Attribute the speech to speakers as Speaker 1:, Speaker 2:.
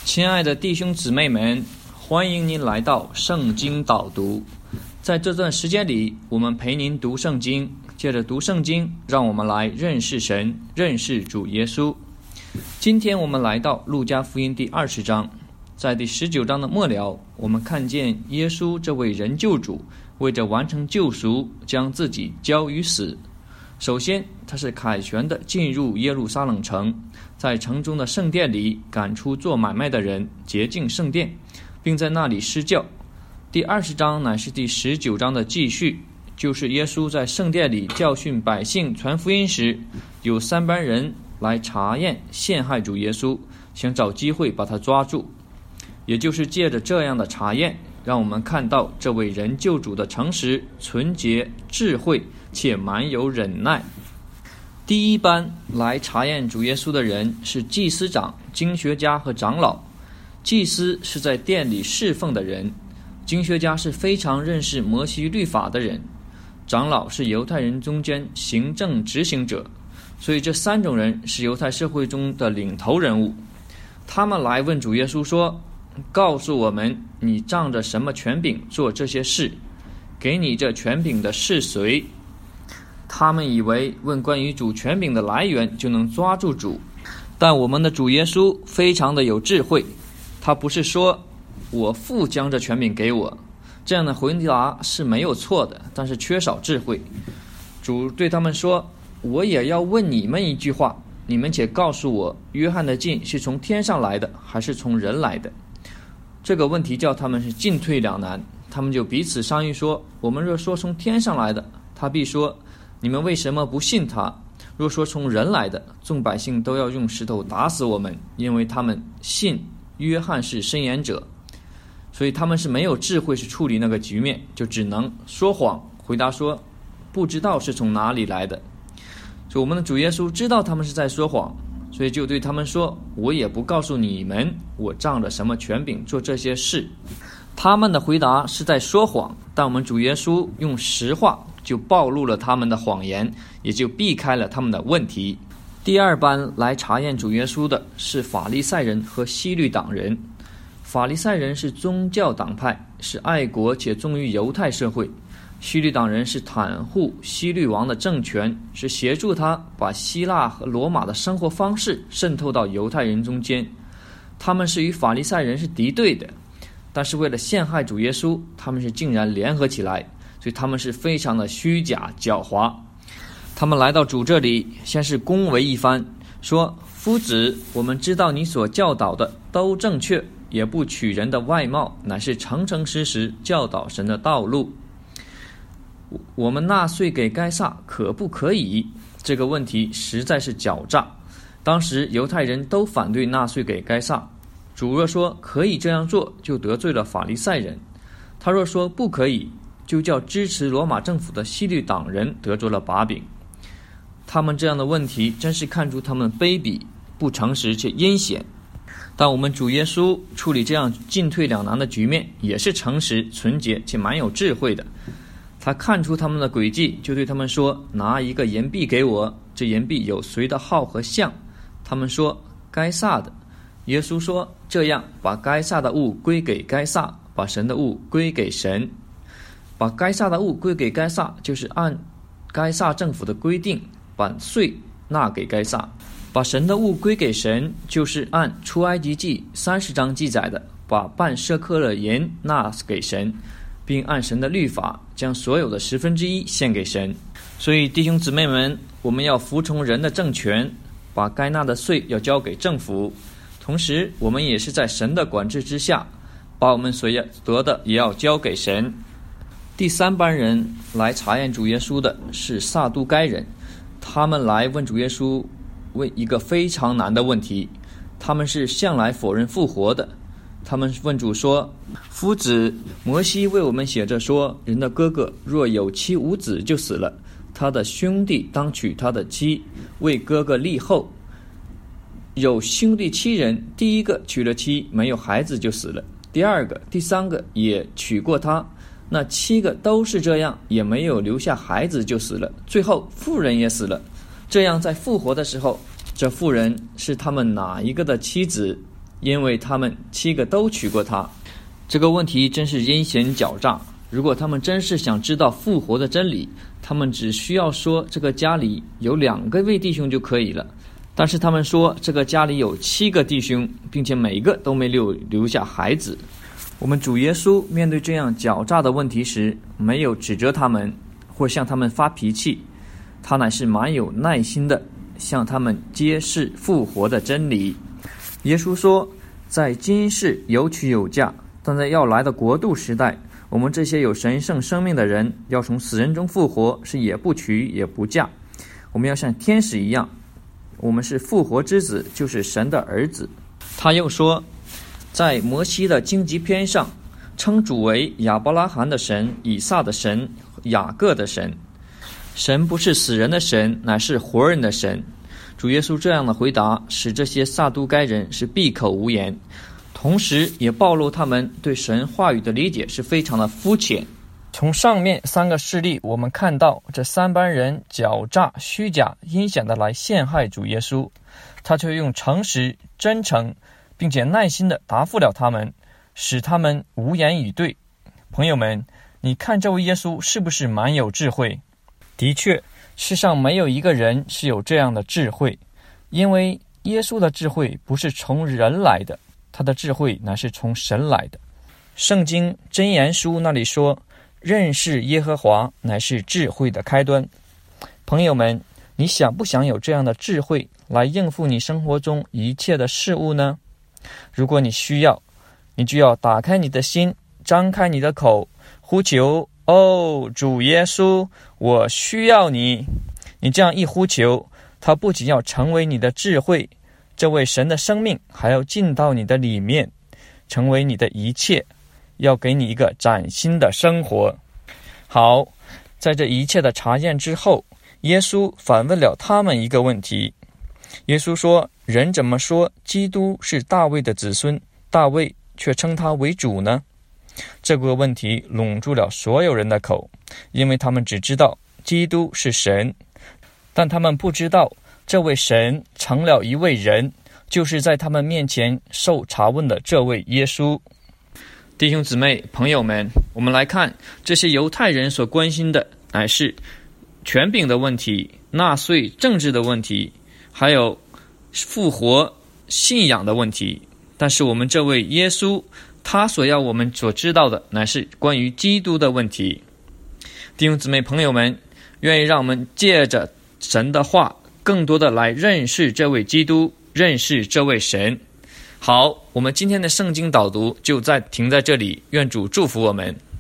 Speaker 1: 亲爱的弟兄姊妹们，欢迎您来到圣经导读。在这段时间里，我们陪您读圣经，借着读圣经，让我们来认识神，认识主耶稣。今天我们来到路加福音第20章，在第19章的末了，我们看见耶稣这位人救主为着完成救赎，将自己交于死。首先，他是凯旋地进入耶路撒冷城，在城中的圣殿里赶出做买卖的人，洁净圣殿，并在那里施教。第20章乃是第19章的继续，就是耶稣在圣殿里教训百姓传福音时，有3班人来查验陷害主耶稣，想找机会把他抓住。也就是借着这样的查验，让我们看到这位人救主的诚实、纯洁、智慧，且满有忍耐。第一班来查验主耶稣的人是祭司长、经学家和长老。祭司是在殿里侍奉的人，经学家是非常认识摩西律法的人，长老是犹太人中间行政执行者。所以这3种人是犹太社会中的领头人物。他们来问主耶稣说，告诉我们，你仗着什么权柄做这些事？给你这权柄的是谁？他们以为问关于主权柄的来源就能抓住主，但我们的主耶稣非常的有智慧。他不是说我父将这权柄给我，这样的回答是没有错的，但是缺少智慧。主对他们说，我也要问你们一句话，你们且告诉我，约翰的进是从天上来的，还是从人来的？这个问题叫他们是进退两难。他们就彼此商议说，我们若说从天上来的，他必说，你们为什么不信他？若说从人来的，众百姓都要用石头打死我们，因为他们信约翰是申言者。所以他们是没有智慧去处理那个局面，就只能说谎，回答说不知道是从哪里来的。所以我们的主耶稣知道他们是在说谎，所以就对他们说，我也不告诉你们我仗着什么权柄做这些事。他们的回答是在说谎，但我们主耶稣用实话就暴露了他们的谎言，也就避开了他们的问题。第2班来查验主耶稣的是法利赛人和希律党人。法利赛人是宗教党派，是爱国且忠于犹太社会。希律党人是袒护希律王的政权，是协助他把希腊和罗马的生活方式渗透到犹太人中间。他们是与法利赛人是敌对的，但是为了陷害主耶稣，他们是竟然联合起来，所以他们是非常的虚假狡猾。他们来到主这里，先是恭维一番，说，夫子，我们知道你所教导的都正确，也不取人的外貌，乃是诚诚实实教导神的道路。我们纳税给该撒可不可以？这个问题实在是狡诈。当时犹太人都反对纳税给该撒，主若说可以这样做，就得罪了法利赛人；他若说不可以，就叫支持罗马政府的希律党人得着了把柄。他们这样的问题真是看出他们卑鄙、不诚实且阴险。但我们主耶稣处理这样进退两难的局面，也是诚实、纯洁且蛮有智慧的。他看出他们的诡计，就对他们说，拿一个银币给我，这银币有谁的号和像？他们说，该撒的。耶稣说，这样，把该撒的物归给该撒，把神的物归给神。把该撒的物归给该撒，就是按该撒政府的规定把税纳给该撒；把神的物归给神，就是按出埃及记30章记载的，把半舍客勒银纳给神，并按神的律法将所有的1/10献给神。所以弟兄姊妹们，我们要服从人的政权，把该纳的税要交给政府，同时我们也是在神的管制之下，把我们所得的也要交给神。第3班人来查验主耶稣的是撒都该人。他们来问主耶稣问一个非常难的问题，他们是向来否认复活的。他们问主说，夫子，摩西为我们写着说，人的哥哥若有妻无子就死了，他的兄弟当娶他的妻，为哥哥立后。有兄弟7人，第一个娶了妻，没有孩子就死了，第2个、第3个也娶过他，那7个都是这样，也没有留下孩子就死了，最后妇人也死了。这样在复活的时候，这妇人是他们哪一个的妻子？ 因为他们7个都娶过她。这个问题真是阴险狡诈。如果他们真是想知道复活的真理，他们只需要说这个家里有2位弟兄就可以了。但是他们说这个家里有7个弟兄，并且每个都没留下孩子。我们主耶稣面对这样狡诈的问题时，没有指责他们或向他们发脾气，他乃是蛮有耐心的向他们揭示复活的真理。耶稣说，在今世有娶有嫁，但在要来的国度时代，我们这些有神圣生命的人要从死人中复活，是也不娶也不嫁。我们要像天使一样，我们是复活之子，就是神的儿子。他又说，在摩西的荆棘篇上称主为亚伯拉罕的神、以撒的神、雅各的神。神不是死人的神，乃是活人的神。主耶稣这样的回答使这些撒都该人是闭口无言，同时也暴露他们对神话语的理解是非常的肤浅。从上面3个事例我们看到，这3班人狡诈、虚假、阴险的来陷害主耶稣，他却用诚实、真诚并且耐心地答复了他们，使他们无言以对。朋友们，你看这位耶稣是不是蛮有智慧？的确，世上没有一个人是有这样的智慧，因为耶稣的智慧不是从人来的，他的智慧乃是从神来的。圣经箴言书那里说，认识耶和华乃是智慧的开端。朋友们，你想不想有这样的智慧来应付你生活中一切的事物呢？如果你需要，你就要打开你的心，张开你的口，呼求，哦，主耶稣，我需要你。你这样一呼求，他不仅要成为你的智慧，这位神的生命还要进到你的里面，成为你的一切，要给你一个崭新的生活。好，在这一切的查验之后，耶稣反问了他们一个问题。耶稣说，人怎么说基督是大卫的子孙，大卫却称他为主呢？这个问题笼住了所有人的口，因为他们只知道基督是神，但他们不知道这位神成了一位人，就是在他们面前受查问的这位耶稣。弟兄姊妹朋友们，我们来看这些犹太人所关心的乃是权柄的问题、纳税政治的问题，还有复活信仰的问题。但是我们这位耶稣，他所要我们所知道的乃是关于基督的问题。弟兄姊妹朋友们，愿意让我们借着神的话更多的来认识这位基督，认识这位神。好，我们今天的圣经导读就停在这里，愿主祝福我们。